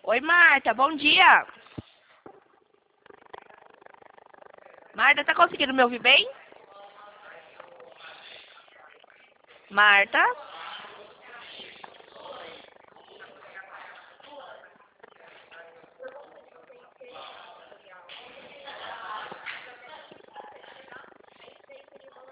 Oi, Marta, bom dia. Marta, tá conseguindo me ouvir bem? Marta?